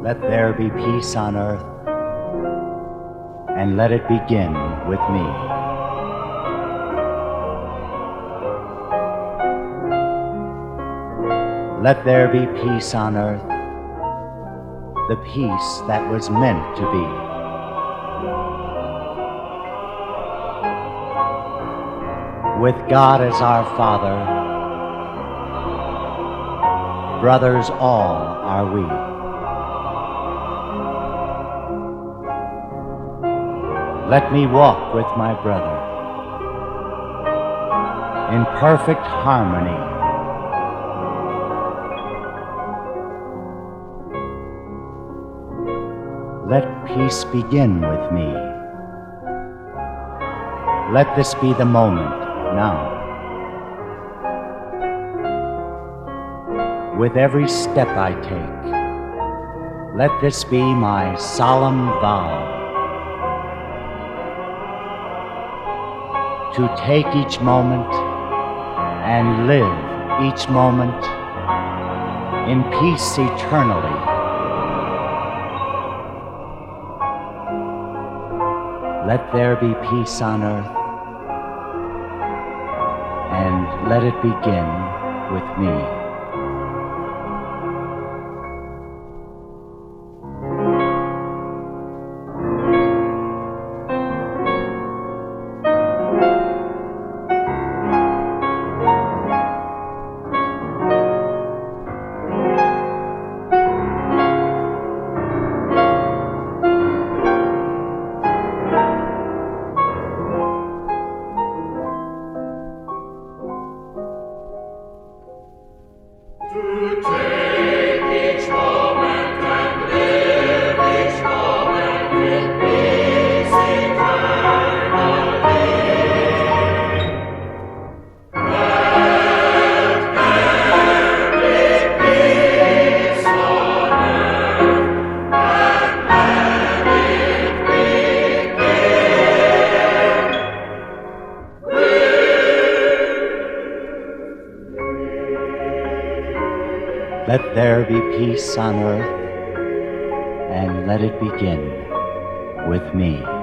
Let there be peace on earth, and let it begin with me. Let there be peace on earth, the peace that was meant to be. With God as our Father, brothers all are we. Let me walk with my brother in perfect harmony. Let peace begin with me. Let this be the moment now. With every step I take, let this be my solemn vow. To take each moment and live each moment in peace eternally. Let there be peace on earth, and let it begin with me. Let there be peace on earth, and let it begin with me.